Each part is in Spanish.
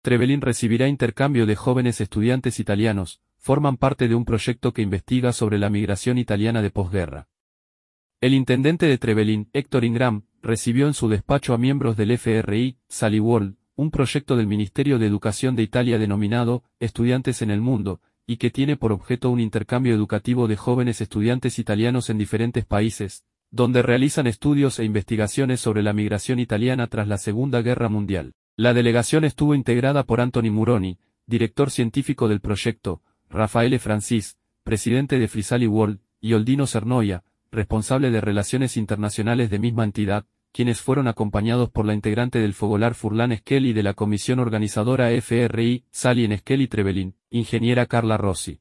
Trevelin recibirá intercambio de jóvenes estudiantes italianos, forman parte de un proyecto que investiga sobre la migración italiana de posguerra. El intendente de Trevelin, Héctor Ingram, recibió en su despacho a miembros del FRI, Sally World, un proyecto del Ministerio de Educación de Italia denominado Estudiantes en el Mundo, y que tiene por objeto un intercambio educativo de jóvenes estudiantes italianos en diferentes países, donde realizan estudios e investigaciones sobre la migración italiana tras la Segunda Guerra Mundial. La delegación estuvo integrada por Anthony Muroni, director científico del proyecto, Raffaele Francis, presidente de Frisali World, y Oldino Cernoia, responsable de Relaciones Internacionales de misma entidad, quienes fueron acompañados por la integrante del Fogolar Furlan Esquel y de la comisión organizadora FRI, Sally en Esquel y Trevelin, ingeniera Carla Rossi.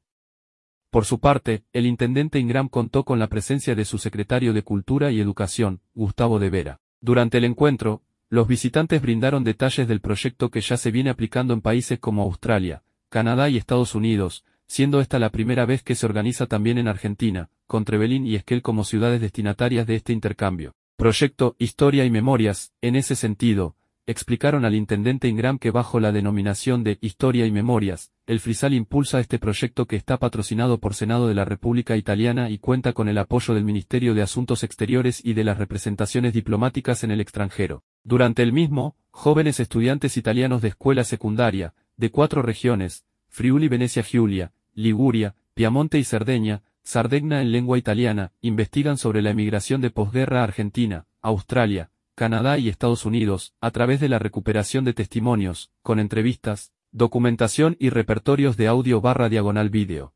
Por su parte, el intendente Ingram contó con la presencia de su secretario de Cultura y Educación, Gustavo de Vera. Durante el encuentro, los visitantes brindaron detalles del proyecto que ya se viene aplicando en países como Australia, Canadá y Estados Unidos, siendo esta la primera vez que se organiza también en Argentina, con Trevelin y Esquel como ciudades destinatarias de este intercambio. Proyecto Historia y Memorias, en ese sentido, explicaron al intendente Ingram que bajo la denominación de Historia y Memorias, el Frisali impulsa este proyecto que está patrocinado por Senado de la República Italiana y cuenta con el apoyo del Ministerio de Asuntos Exteriores y de las representaciones diplomáticas en el extranjero. Durante el mismo, jóvenes estudiantes italianos de escuela secundaria, de 4 regiones, Friuli Venecia Giulia, Liguria, Piamonte y Cerdeña, Sardegna en lengua italiana, investigan sobre la emigración de posguerra a Argentina, Australia, Canadá y Estados Unidos, a través de la recuperación de testimonios, con entrevistas, documentación y repertorios de audio/vídeo.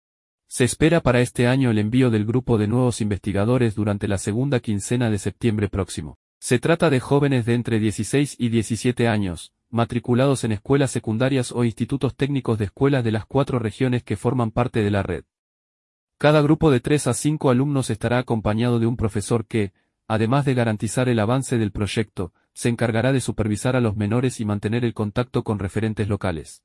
Se espera para este año el envío del grupo de nuevos investigadores durante la segunda quincena de septiembre próximo. Se trata de jóvenes de entre 16 y 17 años, matriculados en escuelas secundarias o institutos técnicos de escuelas de las 4 regiones que forman parte de la red. Cada grupo de 3 a 5 alumnos estará acompañado de un profesor que, además de garantizar el avance del proyecto, se encargará de supervisar a los menores y mantener el contacto con referentes locales.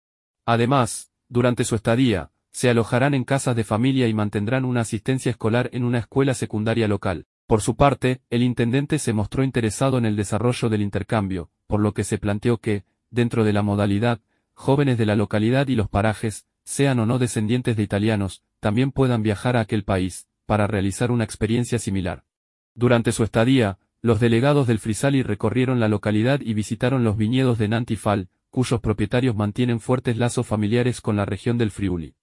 Además, durante su estadía, se alojarán en casas de familia y mantendrán una asistencia escolar en una escuela secundaria local. Por su parte, el intendente se mostró interesado en el desarrollo del intercambio, por lo que se planteó que, dentro de la modalidad, jóvenes de la localidad y los parajes, sean o no descendientes de italianos, también puedan viajar a aquel país, para realizar una experiencia similar. Durante su estadía, los delegados del Frisali recorrieron la localidad y visitaron los viñedos de Nantifal, cuyos propietarios mantienen fuertes lazos familiares con la región del Friuli.